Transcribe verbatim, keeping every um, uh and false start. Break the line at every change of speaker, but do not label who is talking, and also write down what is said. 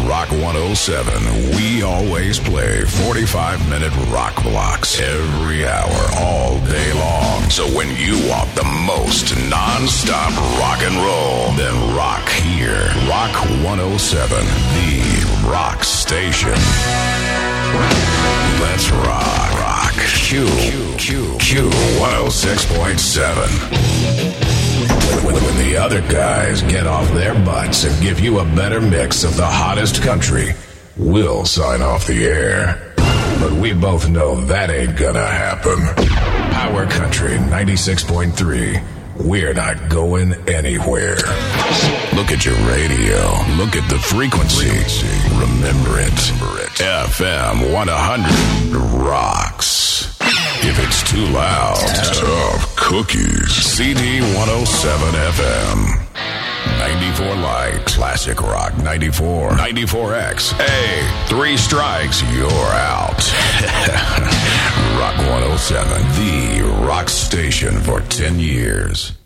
Rock one oh seven, we always play forty-five minute rock blocks every hour, all day long. So when you want the most non-stop rock and roll, then rock here. Rock one oh seven, the rock station. Let's rock. Rock. Q. Q. Q. one oh six point seven. When, when the other guys get off their butts and give you a better mix of the hottest country, we'll sign off the air. But we both know that ain't gonna happen. Power Country ninety-six point three. We're not going anywhere. Look at your radio. Look at the frequency. Remember it. F M one hundred rocks. If it's too loud, tough cookies. C D one oh seven F M. ninety-four Light. Classic Rock ninety-four. ninety-four X. Hey, three strikes, you're out. Rock one oh seven. The rock station for ten years.